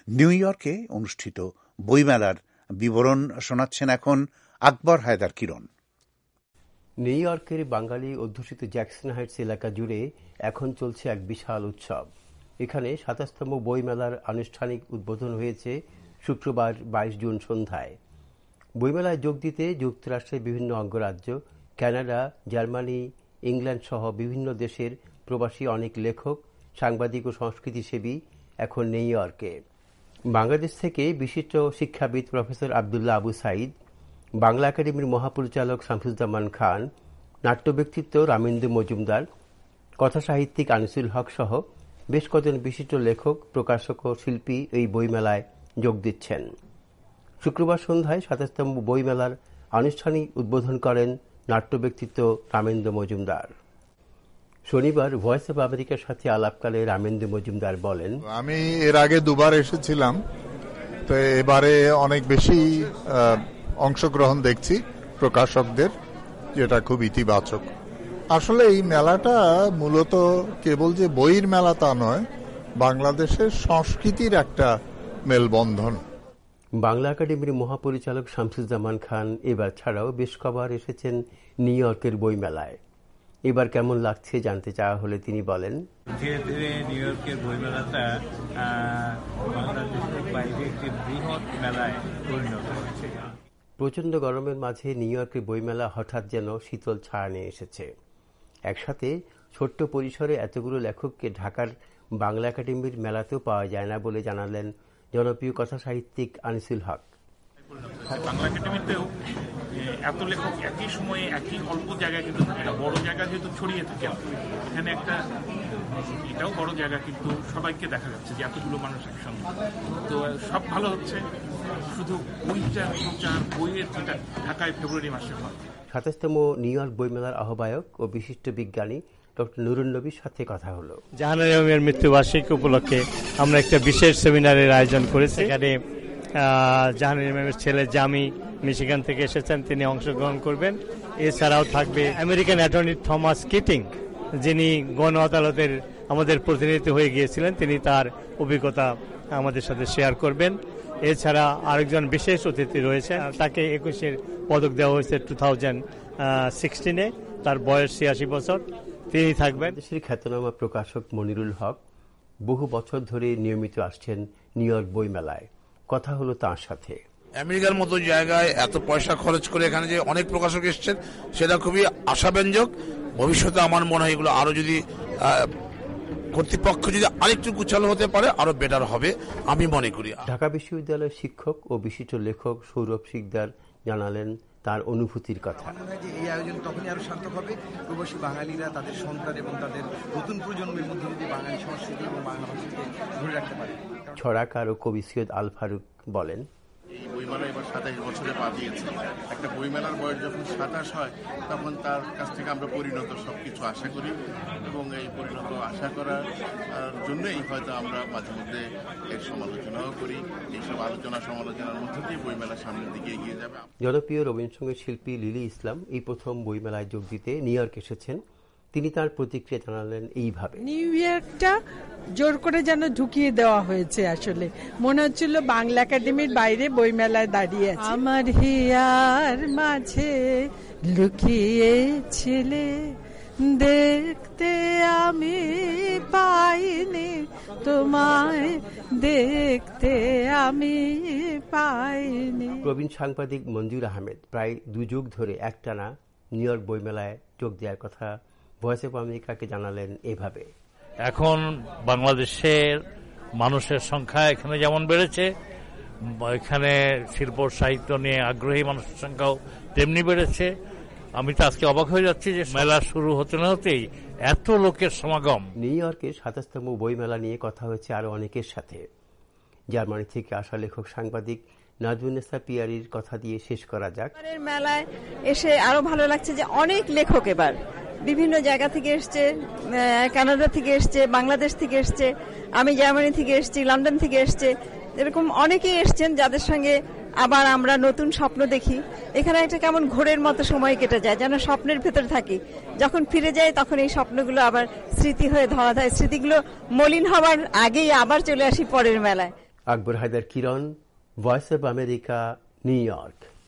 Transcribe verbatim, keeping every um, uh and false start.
New ইয়র্কে অনুষ্ঠিত বইমেলার বিবরণ শোনাচ্ছেন এখন আকবর হায়দার কিরণ। নিউ ইয়র্কের বাঙালি অধ্যুষিত জ্যাকসন হাইটস এলাকা জুড়ে এখন চলছে এক বিশাল উৎসব। এখানে সাতাশতম বইমেলার আনুষ্ঠানিক উদ্বোধন হয়েছে শুক্রবার বাইশ জুন সন্ধ্যায়। বইমেলায় যোগ দিতে যুক্তরাষ্ট্রের বিভিন্ন অঙ্গরাজ্য, কানাডা, জার্মানি, ইংল্যান্ড সহ বিভিন্ন দেশের প্রবাসী অনেক লেখক, সাংবাদিক ও সংস্কৃতিসেবী এখন নিউ ইয়র্কে। বাংলাদেশ থেকে বিশিষ্ট শিক্ষাবিদ প্রফেসর আবদুল্লাহ আবু সাইদ, বাংলা একাডেমির মহাপরিচালক শামসুজ্জামান খান, নাট্য ব্যক্তিত্ব রামেন্দু মজুমদার, কথাসাহিত্যিক আনিসুল হক সহ বেশ কজন বিশিষ্ট লেখক, প্রকাশক ও শিল্পী এই বইমেলায় যোগ দিচ্ছেন। শুক্রবার সন্ধ্যায় সাতাশতম বইমেলার আনুষ্ঠানিক উদ্বোধন করেন নাট্য ব্যক্তিত্ব রামেন্দু মজুমদার। শনিবার ভয়েস অব আমেরিকার সাথে আলাপকালে রামেন্দু মজুমদার বলেন, আমি এর আগে দুবার এসেছিলাম, তো এবারে অনেক বেশি অংশগ্রহণ দেখছি প্রকাশকদের, যেটা খুব ইতিবাচক। আসলে এই মেলাটা মূলত কেবল যে বইয়ের মেলা তা নয়, বাংলাদেশের সংস্কৃতির একটা মেলবন্ধন। বাংলা একাডেমির মহাপরিচালক শামসুজ্জামান খান এবার ছাড়াও বেশ কবার এসেছেন নিউ ইয়র্কের বইমেলায়। এবার কেমন লাগছে জানতে চাওয়া হলে তিনি বলেন, ধীরে ধীরে নিউ ইয়র্কের বইমেলাটা বাংলাদেশের বাইরে একটি বৃহৎ মেলায় পরিণত হয়েছে। প্রচণ্ড গরমের মাঝে নিউ ইয়র্কের বইমেলা হঠাৎ যেন শীতল ছায়া নিয়ে এসেছে। একসাথে ছোট্ট পরিসরে এতগুলো লেখককে ঢাকার বাংলা একাডেমির মেলাতেও পাওয়া যায় না বলে জানালেন জনপ্রিয় কথা সাহিত্যিক আনিসুল হক। বাংলা একাডেমিতেও এত লেখক একই সময়ে একই অল্প জায়গায়, কিন্তু একটা বড় জায়গা যেহেতু ছড়িয়ে থাকে, এখানে একটা এটাও বড় জায়গা, কিন্তু সবাইকে দেখা যাচ্ছে যে এতগুলো মানুষ একসঙ্গে, তো সব ভালো হচ্ছে। শুধু বইটার প্রচার, বইয়ের যেটা ঢাকায় ফেব্রুয়ারি মাসে হয়। সাতাশতম নিউ ইয়র্ক বইমেলার আহ্বায়ক ও বিশিষ্ট বিজ্ঞানী ডক্টর নুরুন নবীর সাথে কথা হলো। জাহানারা ইমামের মৃত্যুবার্ষিকী উপলক্ষে আমরা একটা বিশেষ সেমিনারের আয়োজন করেছি। এখানে জাহানারা ইমামের ছেলে জামি মিশিগান থেকে এসেছেন, তিনি অংশগ্রহণ করবেন। এছাড়াও থাকবে আমেরিকান অ্যাটর্নি থমাস কিটিং, যিনি গণ আদালতের আমাদের প্রতিনিধি হয়ে গিয়েছিলেন, তিনি তার অভিজ্ঞতা আমাদের সাথে শেয়ার করবেন। এছাড়া আরেকজন বিশেষ অতিথি রয়েছে, তাকে একুশের পদক দেওয়া হয়েছে টু থাউজেন্ড সিক্সটিনে, তার বয়স ছিয়াশি বছর, তিনি থাকবেন। দেশের খ্যাতনামা প্রকাশক মনিরুল হক বহু বছর ধরে নিয়মিত আসছেন নিউ ইয়র্ক বইমেলায়। কথা হলো তাঁর সাথে। আমেরিকার মতো জায়গায় এত পয়সা খরচ করে এখানে যে অনেক প্রকাশক এসছেন, সেটা খুবই আশাব্যঞ্জক। ভবিষ্যতে আমার মনে হয় এগুলো আরো যদি কর্তৃপক্ষ যদি আরেকটু গুছালো হতে পারে আরো বেটার হবে আমি মনে করি। ঢাকা বিশ্ববিদ্যালয়ের শিক্ষক ও বিশিষ্ট লেখক সৌরভ শিকদার জানালেন তার অনুভূতির কথা। এই আয়োজন তখনই আরো সার্থক হবে প্রবাসী বাঙালিরা তাদের সন্তান এবং তাদের নতুন প্রজন্মের মধ্যে যদি বাঙালি সংস্কৃতি এবং বাংলা ভাষাকে ধরে রাখতে পারে। ছড়াকার ও কবি সৈয়দ আল ফারুক বলেন, এই বইমেলা এবার সাতাশ বছরে পা দিয়েছে। একটা বইমেলার বয়স যখন সাতাশ হয় তখন তার কাছ থেকে আমরা পরিণত সবকিছু আশা করি, এবং এই পরিণত আশা করার জন্যই হয়তো আমরা মাঝে মধ্যে এর সমালোচনাও করি। এইসব আলোচনা সমালোচনার মধ্যে দিয়ে বইমেলা সামনের দিকে এগিয়ে যাবে। জনপ্রিয় রবীন্দ্রসঙ্গীত শিল্পী লিলি ইসলাম এই প্রথম বইমেলায় যোগ দিতে নিউ ইয়র্ক এসেছেন। তিনি তার প্রতিক্রিয়া জানালেন এইভাবে, নিউ ইয়র্কটা জোর করে যেন ঢুকিয়ে দেওয়া হয়েছে। আসলে মনে হচ্ছিল বাংলা একাডেমির বাইরে বইমেলায় দাঁড়িয়ে আছে। আমার হিয়ার মাঝে লুকিয়েছিলে দেখতে আমি পাইনি, তোমায় দেখতে আমি পাইনি। প্রবীণ সাংবাদিক মঞ্জুর আহমেদ প্রায় দু যুগ ধরে একটানা নিউ ইয়র্ক বইমেলায় যোগ দেওয়ার কথা ভয়েস অব আমেরিকাকে জানালেন এভাবে, এখন বাংলাদেশের মানুষের সংখ্যা এখানে যেমন বেড়েছে, এখানে শিল্প সাহিত্য নিয়ে আগ্রহী মানুষের সংখ্যাও তেমনি বেড়েছে। আমি তো আজকে অবাক হয়ে যাচ্ছি যে মেলা শুরু হতে না হতেই এত লোকের সমাগম। নিউ ইয়র্কের সাতাশতম বইমেলা নিয়ে কথা হয়েছে আরো অনেকের সাথে। জার্মানি থেকে আসা লেখক সাংবাদিক নাজমুন্নেসা পিয়ারির কথা দিয়ে শেষ করা যাক। মেলায় এসে আরো ভালো লাগছে যে অনেক লেখক এবার বিভিন্ন জায়গা থেকে এসছে, কানাডা থেকে এসছে, বাংলাদেশ থেকে এসছে, আমি জার্মানি থেকে এসছি, লন্ডন থেকে এসছে, এরকম অনেকেই এসছেন যাদের সঙ্গে আবার আমরা নতুন স্বপ্ন দেখি। এখানে একটা কেমন ঘোরের মতো সময় কেটে যায়, যেন স্বপ্নের ভেতর থাকি। যখন ফিরে যাই তখন এই স্বপ্নগুলো আবার স্মৃতি হয়ে ধরা দেয়, স্মৃতিগুলো মলিন হওয়ার আগেই আবার চলে আসি পরের মেলায়। Akbar Haider Kiran, voice of America, New York.